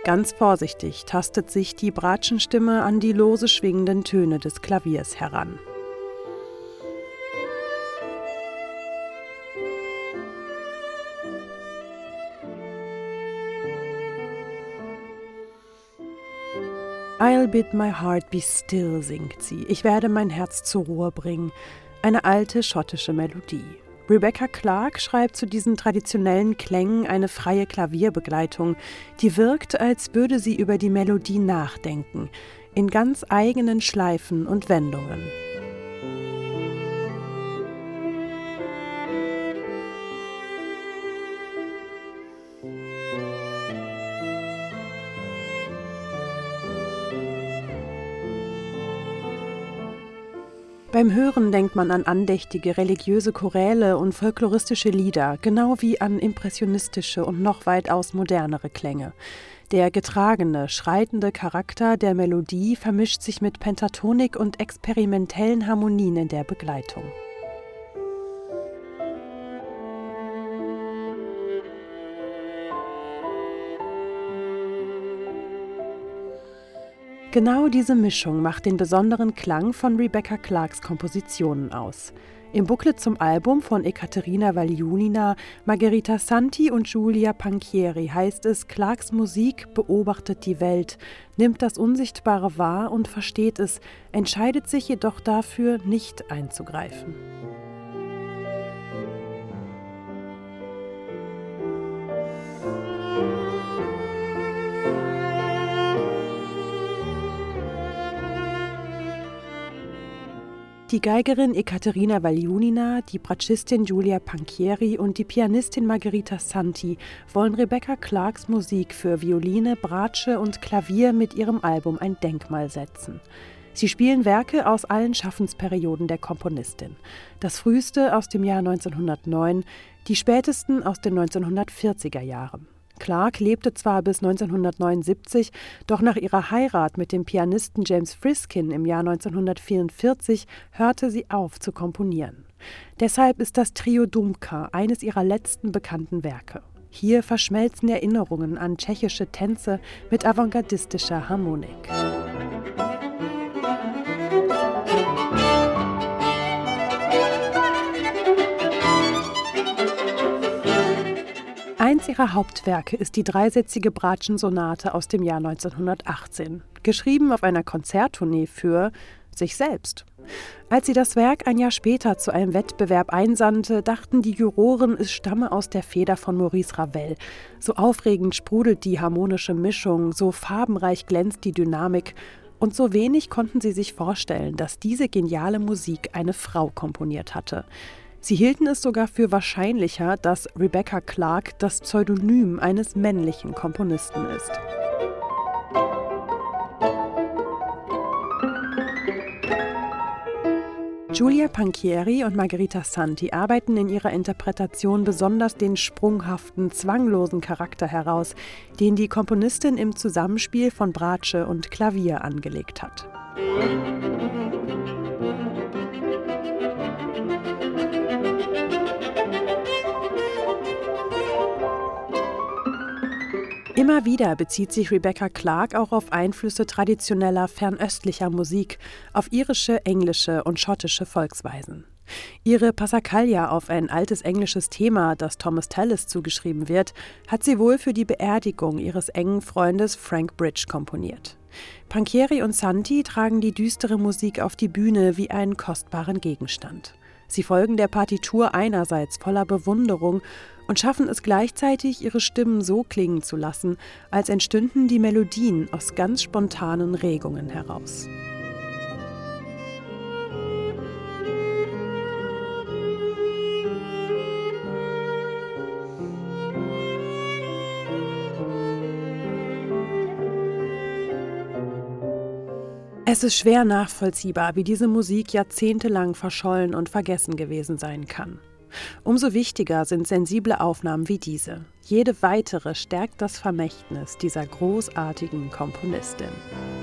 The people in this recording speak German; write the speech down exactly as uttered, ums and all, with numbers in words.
Ganz vorsichtig tastet sich die Bratschenstimme an die lose schwingenden Töne des Klaviers heran. I'll bid my heart be still, singt sie. Ich werde mein Herz zur Ruhe bringen. Eine alte schottische Melodie. Rebecca Clark schreibt zu diesen traditionellen Klängen eine freie Klavierbegleitung, die wirkt, als würde sie über die Melodie nachdenken, in ganz eigenen Schleifen und Wendungen. Beim Hören denkt man an andächtige religiöse Choräle und folkloristische Lieder, genau wie an impressionistische und noch weitaus modernere Klänge. Der getragene, schreitende Charakter der Melodie vermischt sich mit Pentatonik und experimentellen Harmonien in der Begleitung. Genau diese Mischung macht den besonderen Klang von Rebecca Clarks Kompositionen aus. Im Booklet zum Album von Ekaterina Valjunina, Margherita Santi und Giulia Panchieri heißt es, Clarks Musik beobachtet die Welt, nimmt das Unsichtbare wahr und versteht es, entscheidet sich jedoch dafür, nicht einzugreifen. Die Geigerin Ekaterina Valjunina, die Bratschistin Giulia Panchieri und die Pianistin Margherita Santi wollen Rebecca Clarks Musik für Violine, Bratsche und Klavier mit ihrem Album ein Denkmal setzen. Sie spielen Werke aus allen Schaffensperioden der Komponistin. Das früheste aus dem Jahr neunzehnhundertneun, die spätesten aus den neunzehnhundertvierziger Jahren. Clark lebte zwar bis neunzehnhundertneunundsiebzig, doch nach ihrer Heirat mit dem Pianisten James Friskin im Jahr neunzehnhundertvierundvierzig hörte sie auf zu komponieren. Deshalb ist das Trio Dumka eines ihrer letzten bekannten Werke. Hier verschmelzen Erinnerungen an tschechische Tänze mit avantgardistischer Harmonik. Eins ihrer Hauptwerke ist die dreisätzige Bratschensonate aus dem Jahr neunzehnhundertachtzehn, geschrieben auf einer Konzerttournee für sich selbst. Als sie das Werk ein Jahr später zu einem Wettbewerb einsandte, dachten die Juroren, es stamme aus der Feder von Maurice Ravel. So aufregend sprudelt die harmonische Mischung, so farbenreich glänzt die Dynamik und so wenig konnten sie sich vorstellen, dass diese geniale Musik eine Frau komponiert hatte. Sie hielten es sogar für wahrscheinlicher, dass Rebecca Clark das Pseudonym eines männlichen Komponisten ist. Giulia Panchieri und Margherita Santi arbeiten in ihrer Interpretation besonders den sprunghaften, zwanglosen Charakter heraus, den die Komponistin im Zusammenspiel von Bratsche und Klavier angelegt hat. Immer wieder bezieht sich Rebecca Clark auch auf Einflüsse traditioneller fernöstlicher Musik, auf irische, englische und schottische Volksweisen. Ihre Passacaglia auf ein altes englisches Thema, das Thomas Tallis zugeschrieben wird, hat sie wohl für die Beerdigung ihres engen Freundes Frank Bridge komponiert. Panchieri und Santi tragen die düstere Musik auf die Bühne wie einen kostbaren Gegenstand. Sie folgen der Partitur einerseits voller Bewunderung und schaffen es gleichzeitig, ihre Stimmen so klingen zu lassen, als entstünden die Melodien aus ganz spontanen Regungen heraus. Es ist schwer nachvollziehbar, wie diese Musik jahrzehntelang verschollen und vergessen gewesen sein kann. Umso wichtiger sind sensible Aufnahmen wie diese. Jede weitere stärkt das Vermächtnis dieser großartigen Komponistin.